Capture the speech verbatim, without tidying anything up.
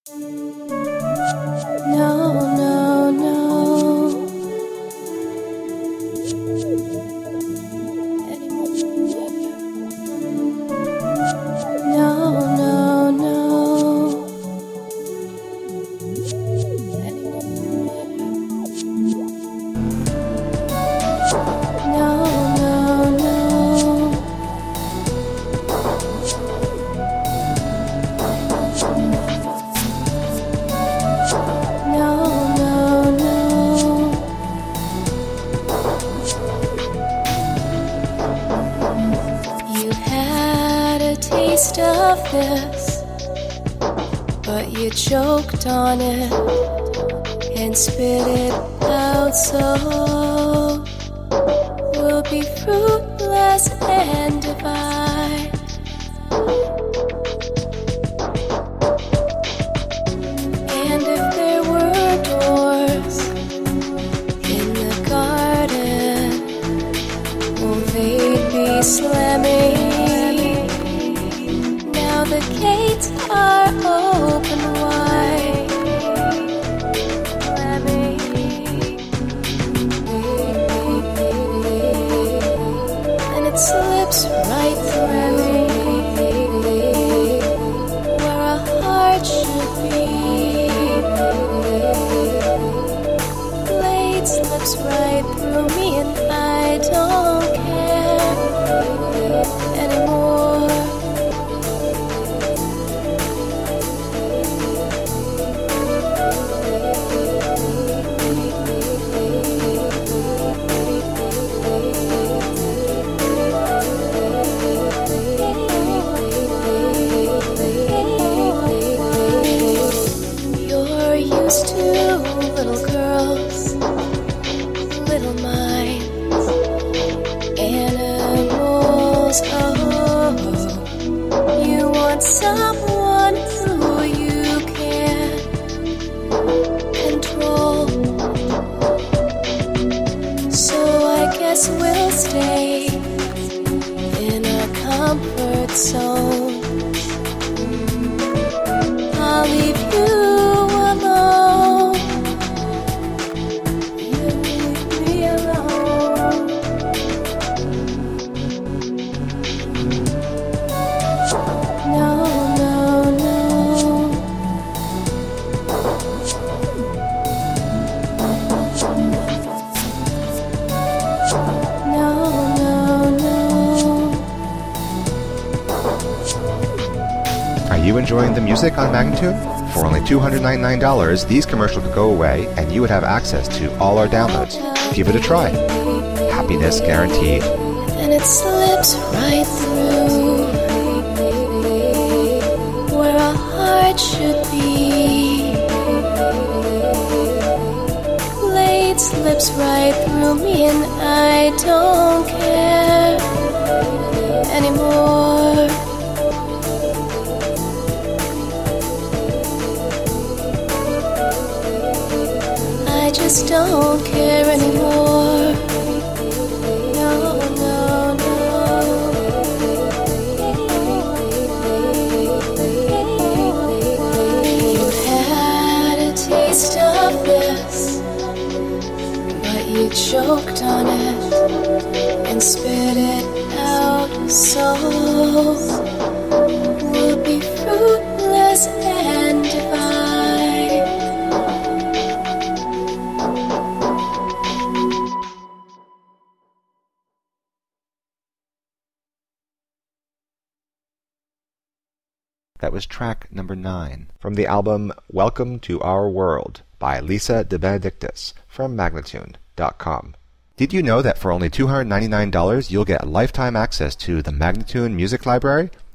No, no, no. No, no, no. Of this, but you choked on it and spit it out, so we'll be fruitless and divide. And if there were doors in the garden, well, they'd be slamming. The gates are open wide. Let me, and it slips right through where a heart should be. Blade slips right through me, and I don't care anymore. Someone who you can control. So I guess we'll stay in our comfort zone. I'll leave you alone. You leave me alone. No, no, no. No, no, no. Are you enjoying the music on Magnatune? For only two hundred ninety-nine dollars, these commercials could go away and you would have access to all our downloads. Give it a try. Happiness guaranteed. And it slips right through where a heart should be. Blade slips right through me, and I don't care anymore. I just don't care anymore. No, no, no. You had a taste of this, but you choked on it and spit it out, so we'll be fruitless and divide. That was track number nine from the album Welcome to Our World by Lisa De Benedictis from Magnatune dot com. Did you know that for only two hundred ninety-nine dollars you'll get lifetime access to the Magnatune Music Library?